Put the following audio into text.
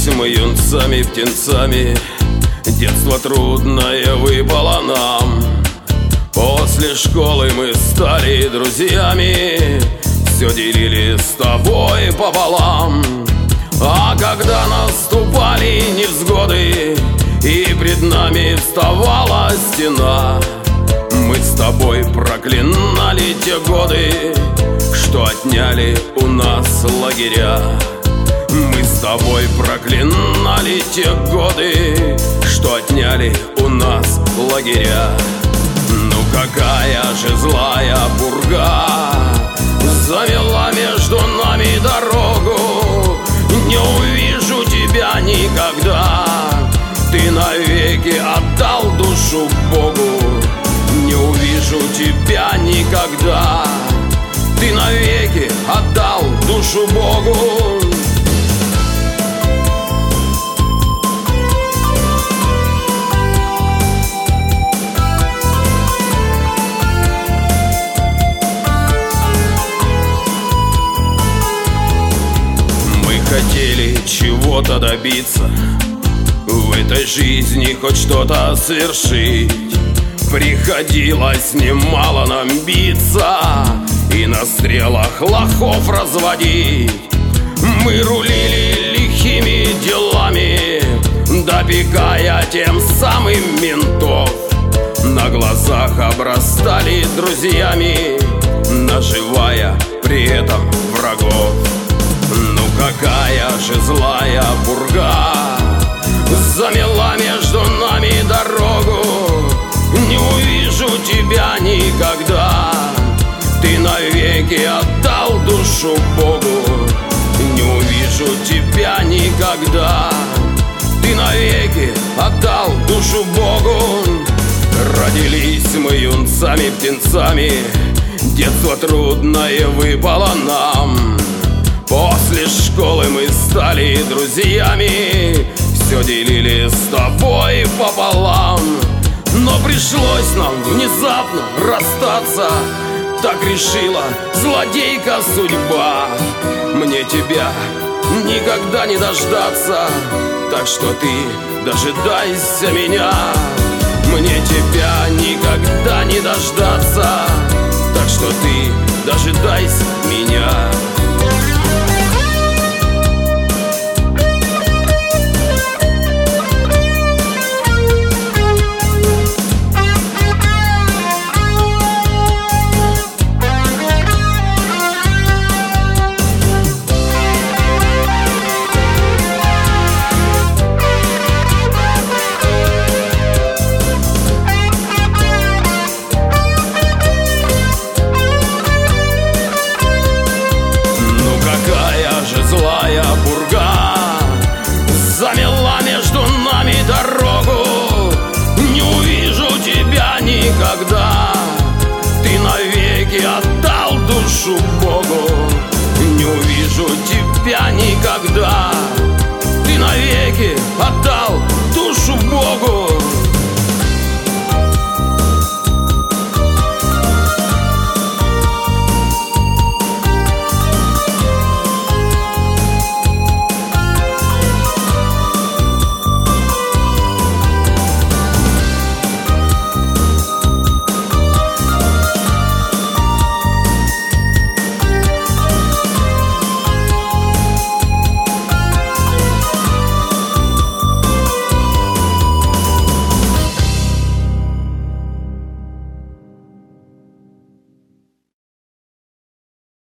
Родились мы юнцами-птенцами, детство трудное выпало нам. После школы мы стали друзьями, все делили с тобой пополам. А когда наступали невзгоды и пред нами вставала стена, мы с тобой проклинали те годы, что отняли у нас лагеря. Мы с тобой проклинали те годы, что отняли у нас лагеря. Ну какая же злая пурга замела между нами дорогу. Не увижу тебя никогда, ты навеки отдал душу Богу. Не увижу тебя никогда, ты навеки отдал душу Богу. Хотели чего-то добиться, в этой жизни хоть что-то совершить. Приходилось немало нам биться и на стрелах лохов разводить. Мы рулили лихими делами, допекая тем самым ментов. На глазах обрастали друзьями, наживая при этом врагов. Ну какая же злая пурга замела между нами дорогу. Не увижу тебя никогда, ты навеки отдал душу Богу. Не увижу тебя никогда, ты навеки отдал душу Богу. Родились мы юнцами-птенцами, детство трудное выпало нам. После школы мы стали друзьями, все делили с тобой пополам. Но пришлось нам внезапно расстаться, так решила злодейка судьба. Мне тебя никогда не дождаться, так что ты дожидайся меня. Мне тебя никогда не дождаться, так что ты дожидайся меня. Злая пурга замела между нами дорогу. Не увижу тебя никогда, ты навеки отдал душу Богу. Не увижу тебя никогда,